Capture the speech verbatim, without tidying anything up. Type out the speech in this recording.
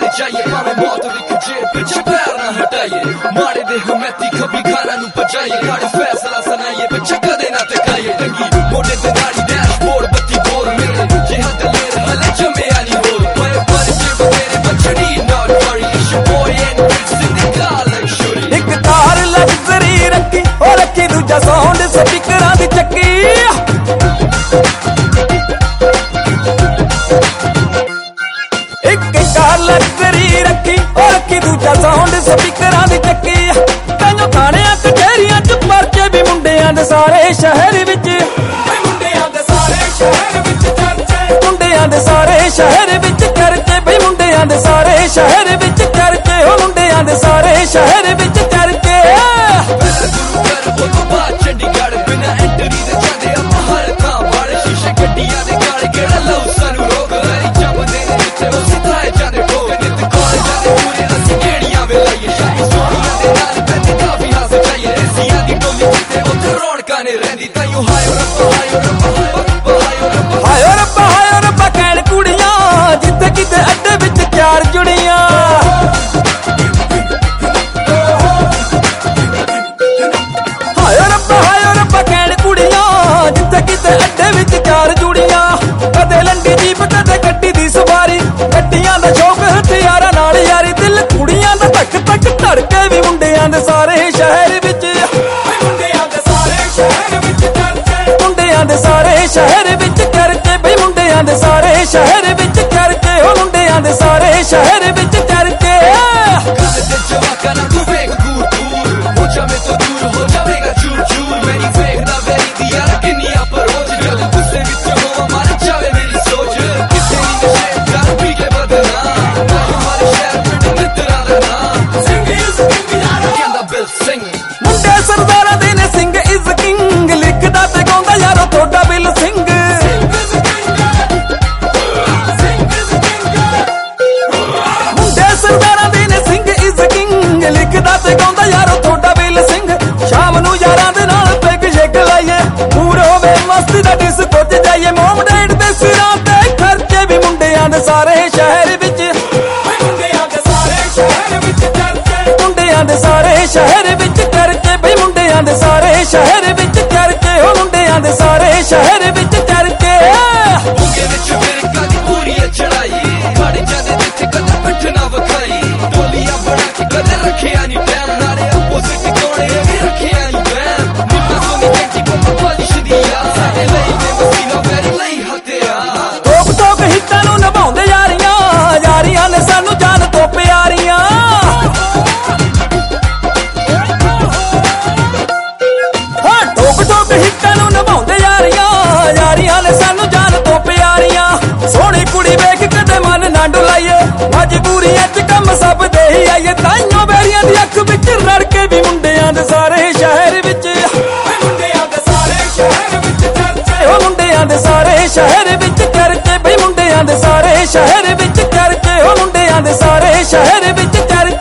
लड़ जाइए भावे मौत विक जेब पिछ पैर ना हटाइए माड़े दे हमैती खबी खाना नू पचाइए गाड़ी फैसला सुनाइए पिछ कदे ना तकाइए टंगी मोटे ते गाड़ी डैशबोर्ड बत्ती बोर मेरे जिहां दलेर हले जमे आनी हो पर पर जेब मेरे बचड़ी not worry it's your boy and it's in the car like शोरी एक कार लग्जरी रखी ओ रखी दूजा साउंड स्पीकरां दी चक्की लग्जरी रखी और रखी दूजा साउंड स्पीकरां दी चक्की ताइयों थाणियां कचहरियां च परचे भी मुंडियां दे सारे शहर विच मुंडियां दे सारे शहर विच चर्चे मुंडियां दे सारे शहर विच चर्चे बई मुंडियां दे सारे शहर विच चर्चे हो मुंडियां दे सारे शहर विच चर्चे चंडीगढ़ बिना एंट्री दे जांदे आ हर थां वाले शीशे गड्डियां दे गाल केड़ा लव सानू रोक वैरी जमदे ने जिथे ओ सिधाए जांदे हायो रब्बा हायो रब्बा कहण कुड़ियां जिथे किते अड्डे विच चार जुड़ियां हायो रब्बा हायो रब्बा कहण कुड़ियां जिथे किते अड्डे विच चार जुड़ियां कदे लंडी जीप कदे गड्डी दी सवारी गड्डियां दा शौक हथियारां नाल यारी दिल कुड़ियां दा धक धक धड़के भी मुंडियां दे सारे शहर विच मुंडियां दे सारे शहर विच चर्चे मुंडियां दे सारे शहर विच चर्चे बई मुंडियां दे सारे शहर विच चर्चे हो मुंडियां दे सारे शहर विच चर्चे गल ते जवाका ना तू वेख दूर दूर हो जावे तो दूर हो जावेगा चूर चूर मेरी वेखदा वेरी दी यार किन्नियां परोज जद गुस्से विच होवां मर जावे मेरी सोच किथे नी नशे कर पी के बदना हमारे शहर पिंड मित्तरां दा नाम सिंह इज किंग यार कहंदा बिल सिंह मुंडे सरदारां दे ने सिंह इज किंग लिखदा ते गाउंदा यारो थोड़ा बिल सिंह मुंडे सरदारां दे ने सिंह इज किंग लिखदा ते गाउंदा यारो थोड़ा बिल सिंह शाम नू यारां दे नाल पैग शेक लाइए पूरे होवे मस्ती दा डिस्को ते जाइए मोम डेट दे सिरां ते खर्चे भी मुंडियां दे सारे शहर विच मुंडियां दे सारे शहर विच चर्चे मुंडियां दे सारे शहर विच चर्चे बई मुंडियां दे सारे शहर विच चर्चे हो मुंडियां दे सारे शहर विच चर्चे मुंगे विच फिरका दी पूरी चढ़ाई खड़े जांदे जिथे कदे पिठ ना वखाई टोलियां बना के कदे रखिया नी टैम नाले अपोजिट कोणे भी रखिया नी बैम निम्मा सोनी चंटी को पॉलिश दिया साडे लई में वसीला वेरी लई हत्या टोक टोक हिੱਟਾਂ ਨੂੰ ਨਿਭਾਉਂਦੇ ਯਾਰੀਆਂ ਯਾਰੀਆਂ ਨੇ ਸਾਨੂੰ ਜਾਨ ਤੋਂ ਪਿਆਰੀਆਂ ਹਾਂ ਟੋਕ ਟੋਕ ਹਿੱਟਾਂ ਨੂੰ ਨਿਭਾਉਂਦੇ ਯਾਰੀਆਂ ਯਾਰੀਆਂ ਨੇ ਸਾਨੂੰ ਜਾਨ ਤੋਂ ਪਿਆਰੀਆਂ ਸੋਹਣੀ ਕੁੜੀ ਵੇਖ ਕਦੇ ਮਨ ਨਾ ਡੁਲਾਈਏ ਮਜਬੂਰੀਆਂ 'ਚ ਕੰਮ ਸਭ ਦੇ ਹੀ ਆਈਏ ਤਾਈਓ ਬੇਰੀਆਂ ਦੀ ਅੱਖ ਵਿੱਚ ਰੜ ਕੇ ਵੀ ਮੁੰਡਿਆਂ ਦੇ ਸਾਰੇ ਸ਼ਹਿਰ ਵਿੱਚ ਮੁੰਡਿਆਂ ਦੇ ਸਾਰੇ ਸ਼ਹਿਰ ਵਿੱਚ ਚਰਚੇ ਹੋ ਮੁੰਡਿਆਂ ਦੇ ਸਾਰੇ ਸ਼ਹਿਰ ਵਿੱਚ ਚਰਚੇ ਬਈ ਮੁੰਡਿਆਂ ਦੇ ਸਾਰੇ ਸ਼ਹਿਰ ਵਿੱਚ ਚਰਚੇ ਹੋ ਮੁੰਡਿਆਂ ਦੇ ਸਾਰੇ ਸ਼ਹਿਰ ਵਿੱਚ ਚਰਚੇ